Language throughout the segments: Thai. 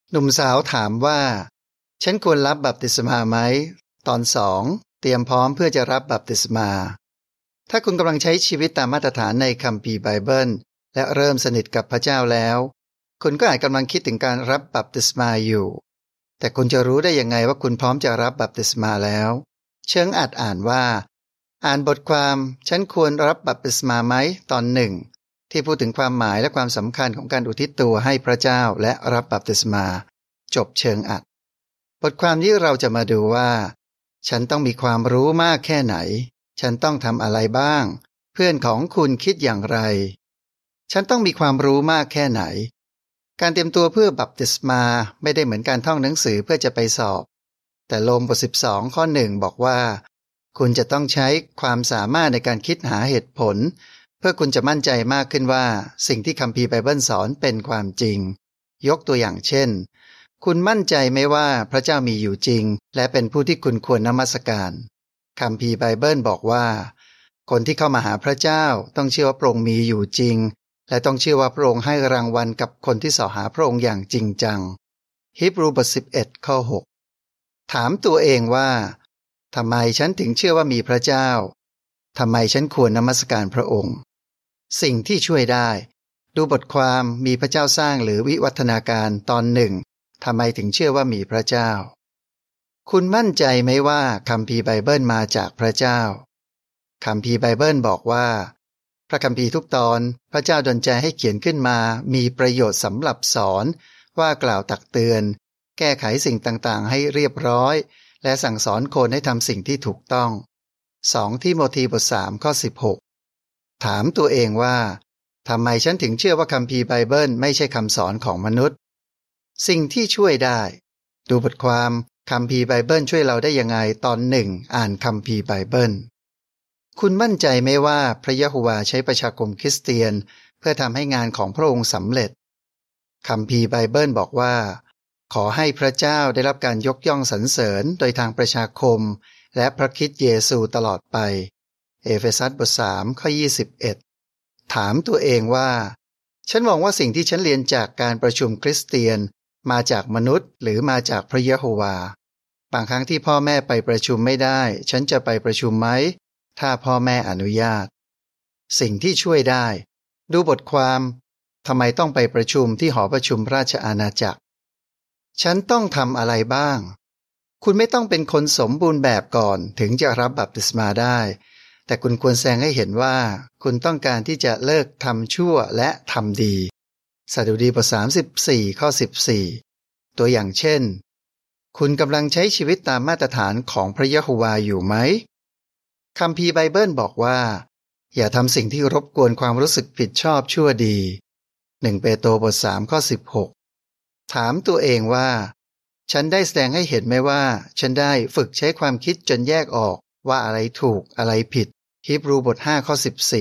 หนุ่มสาวถามว่าฉันควรรับบัพติศมาไหมตอน2เตรียมพร้อมเพื่อจะรับบัพติศมาถ้าคุณกำลังใช้ชีวิตตามมาตรฐานในคัมภีร์ไบเบิลและเริ่มสนิทกับพระเจ้าแล้วคุณก็อาจกำลังคิดถึงการรับบัพติศมาอยู่แต่คุณจะรู้ได้ยังไงว่าคุณพร้อมจะรับบัพติศมาแล้วเชิงอัดอ่านว่าอ่านบทความฉันควรรับบัพติศมาไหมตอน1ที่พูดถึงความหมายและความสำคัญของการอุทิศตัวให้พระเจ้าและรับบัพติศมาจบเชิงอัดบทความนี้เราจะมาดูว่าฉันต้องมีความรู้มากแค่ไหนฉันต้องทำอะไรบ้างเพื่อนของคุณคิดอย่างไรฉันต้องมีความรู้มากแค่ไหนการเตรียมตัวเพื่อบัพติศมาไม่ได้เหมือนการท่องหนังสือเพื่อจะไปสอบแต่โรมบท12ข้อ1บอกว่าคุณจะต้องใช้ความสามารถในการคิดหาเหตุผลเพื่อคุณจะมั่นใจมากขึ้นว่าสิ่งที่คัมภีร์ไบเบิลสอนเป็นความจริงยกตัวอย่างเช่นคุณมั่นใจไหมว่าพระเจ้ามีอยู่จริงและเป็นผู้ที่คุณควรนมัสการคัมภีร์ไบเบิลบอกว่าคนที่เข้ามาหาพระเจ้าต้องเชื่อว่าพระองค์มีอยู่จริงและต้องเชื่อว่าพระองค์ให้รางวัลกับคนที่เสาะหาพระองค์อย่างจริงจังฮีบรูบท11ข้อ6ถามตัวเองว่าทำไมฉันถึงเชื่อว่ามีพระเจ้าทำไมฉันควรนมัสการพระองค์สิ่งที่ช่วยได้ดูบทความมีพระเจ้าสร้างหรือวิวัฒนาการตอน1ทำไมถึงเชื่อว่ามีพระเจ้าคุณมั่นใจไหมว่าคัมภีร์ไบเบิลมาจากพระเจ้าคัมภีร์ไบเบิลบอกว่าพระคัมภีร์ทุกตอนพระเจ้าดลใจให้เขียนขึ้นมามีประโยชน์สำหรับสอนว่ากล่าวตักเตือนแก้ไขสิ่งต่างๆให้เรียบร้อยและสั่งสอนคนให้ทำสิ่งที่ถูกต้อง2ทิโมธีบท3ข้อ16ถามตัวเองว่าทำไมฉันถึงเชื่อว่าคัมภีร์ไบเบิลไม่ใช่คำสอนของมนุษย์สิ่งที่ช่วยได้ดูบทความคัมภีร์ไบเบิลช่วยเราได้ยังไงตอน1อ่านคัมภีร์ไบเบิลคุณมั่นใจไหมว่าพระยะโฮวาใช้ประชาคมคริสเตียนเพื่อทำให้งานของพระองค์สำเร็จคัมภีร์ไบเบิลบอกว่าขอให้พระเจ้าได้รับการยกย่องสรรเสริญโดยทางประชาคมและพระคริสต์เยซูตลอดไปเอเฟซัสบท3ข้อ21ถามตัวเองว่าฉันมองว่าสิ่งที่ฉันเรียนจากการประชุมคริสเตียนมาจากมนุษย์หรือมาจากพระยะโฮวาบางครั้งที่พ่อแม่ไปประชุมไม่ได้ฉันจะไปประชุมไหมถ้าพ่อแม่อนุญาตสิ่งที่ช่วยได้ดูบทความทำไมต้องไปประชุมที่หอประชุมราชอาณาจักรฉันต้องทำอะไรบ้างคุณไม่ต้องเป็นคนสมบูรณ์แบบก่อนถึงจะรับบัพติศมาได้แต่คุณควรแสดงให้เห็นว่าคุณต้องการที่จะเลิกทำชั่วและทำดีสดุดีบท34ข้อ14ตัวอย่างเช่นคุณกำลังใช้ชีวิตตามมาตรฐานของพระยะโฮวาอยู่ไหมคัมภีร์ไบเบิลบอกว่าอย่าทำสิ่งที่รบกวนความรู้สึกผิดชอบชั่วดี1เปโตรบท3ข้อ16ถามตัวเองว่าฉันได้แสดงให้เห็นไหมว่าฉันได้ฝึกใช้ความคิดจนแยกออกว่าอะไรถูกอะไรผิดฮีบรูบท5ข้อ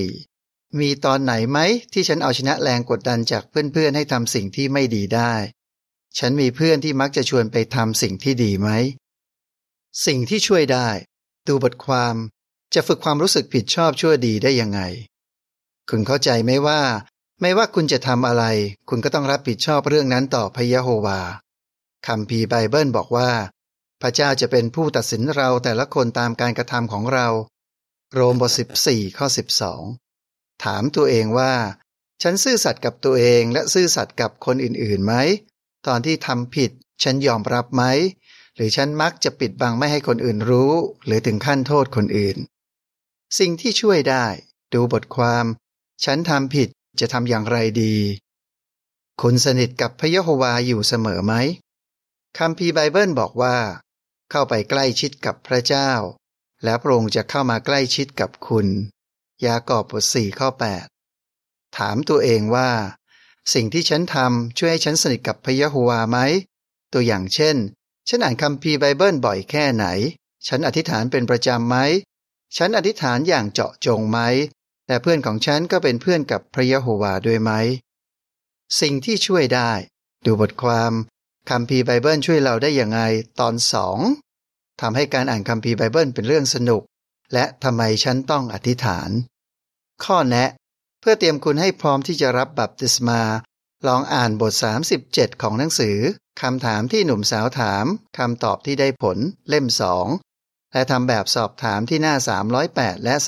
14มีตอนไหนไหมที่ฉันเอาชนะแรงกดดันจากเพื่อนๆให้ทำสิ่งที่ไม่ดีได้ฉันมีเพื่อนที่มักจะชวนไปทำสิ่งที่ดีไหมสิ่งที่ช่วยได้ดูบทความจะฝึกความรู้สึกผิดชอบชั่วดีได้ยังไงคุณเข้าใจไหมว่าไม่ว่าคุณจะทำอะไรคุณก็ต้องรับผิดชอบเรื่องนั้นต่อพระยะโฮวาคัมภีร์ไบเบิลบอกว่าพระเจ้าจะเป็นผู้ตัดสินเราแต่ละคนตามการกระทำของเราโรมบท14ข้อ12ถามตัวเองว่าฉันซื่อสัตย์กับตัวเองและซื่อสัตย์กับคนอื่นๆไหมตอนที่ทำผิดฉันยอมรับไหมหรือฉันมักจะปิดบังไม่ให้คนอื่นรู้หรือถึงขั้นโทษคนอื่นสิ่งที่ช่วยได้ดูบทความฉันทำผิดจะทำอย่างไรดีคุณสนิทกับพระยะโฮวาอยู่เสมอไหมคัมภีร์ไบเบิลบอกว่าเข้าไปใกล้ชิดกับพระเจ้าแล้วพระองค์จะเข้ามาใกล้ชิดกับคุณยากอบบท4ข้อ8ถามตัวเองว่าสิ่งที่ฉันทำช่วยให้ฉันสนิทกับพระยะโฮวาไหมตัวอย่างเช่นฉันอ่านคัมภีร์ไบเบิลบ่อยแค่ไหนฉันอธิษฐานเป็นประจำไหมฉันอธิษฐานอย่างเจาะจงไหมและเพื่อนของฉันก็เป็นเพื่อนกับพระยะโฮวาด้วยไหมสิ่งที่ช่วยได้ดูบทความคัมภีร์ไบเบิลช่วยเราได้อย่างไรตอน2ทำให้การอ่านคัมภีร์ไบเบิลเป็นเรื่องสนุกและทำไมฉันต้องอธิษฐานข้อแนะเพื่อเตรียมคุณให้พร้อมที่จะรับบัพติศมาลองอ่านบท37ของหนังสือคำถามที่หนุ่มสาวถามคำตอบที่ได้ผลเล่ม2และทำแบบสอบถามที่หน้า308และ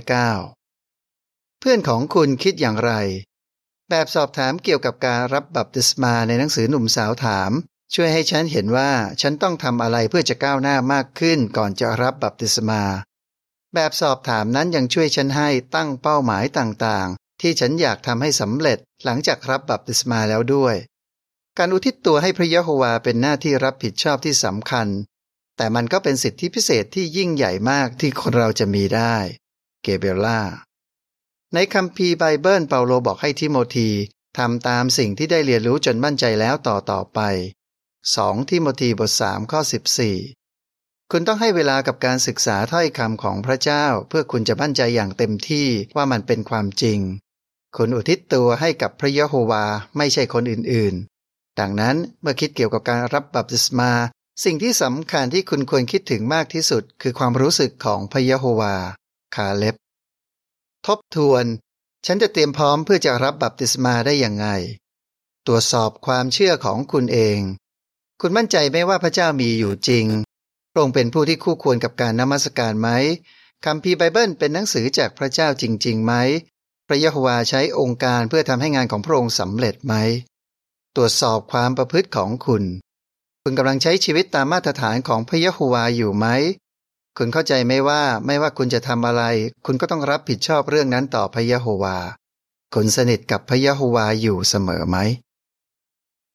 309เพื่อนของคุณคิดอย่างไรแบบสอบถามเกี่ยวกับการรับบัพติศมาในหนังสือหนุ่มสาวถามช่วยให้ฉันเห็นว่าฉันต้องทำอะไรเพื่อจะก้าวหน้ามากขึ้นก่อนจะรับบัพติศมาแบบสอบถามนั้นยังช่วยฉันให้ตั้งเป้าหมายต่างๆที่ฉันอยากทำให้สำเร็จหลังจากรับบัพติศมาแล้วด้วยการอุทิศตัวให้พระยะโฮวาเป็นหน้าที่รับผิดชอบที่สำคัญแต่มันก็เป็นสิทธิพิเศษที่ยิ่งใหญ่มากที่คนเราจะมีได้เกเบล่าในคัมภีร์ไบเบิลเปาโลบอกให้ทิโมธีทำตามสิ่งที่ได้เรียนรู้จนมั่นใจแล้วต่อไป2ทิโมธีบท3ข้อ14คุณต้องให้เวลากับการศึกษาถ้อยคำของพระเจ้าเพื่อคุณจะมั่นใจอย่างเต็มที่ว่ามันเป็นความจริงคุณอุทิศตัวให้กับพระยะโฮวาไม่ใช่คนอื่นๆดังนั้นเมื่อคิดเกี่ยวกับการรับบัพติศมาสิ่งที่สำคัญที่คุณควรคิดถึงมากที่สุดคือความรู้สึกของพระยะโฮวาคาเล็บทบทวนฉันจะเตรียมพร้อมเพื่อจะรับบัพติศมาได้อย่างไงตรวจสอบความเชื่อของคุณเองคุณมั่นใจไหมว่าพระเจ้ามีอยู่จริงพระองค์เป็นผู้ที่คู่ควรกับการนมัสการไหมคัมภีร์ไบเบิลเป็นหนังสือจากพระเจ้าจริงๆไหมพระยะโฮวาใช้องค์การเพื่อทำให้งานของพระองค์สำเร็จไหมตรวจสอบความประพฤติของคุณกำลังใช้ชีวิตตามมาตรฐานของพระยะโฮวาอยู่ไหมคุณเข้าใจไหมว่าไม่ว่าคุณจะทำอะไรคุณก็ต้องรับผิดชอบเรื่องนั้นต่อพระยะโฮวาคุณสนิทกับพระยะโฮวาอยู่เสมอไหม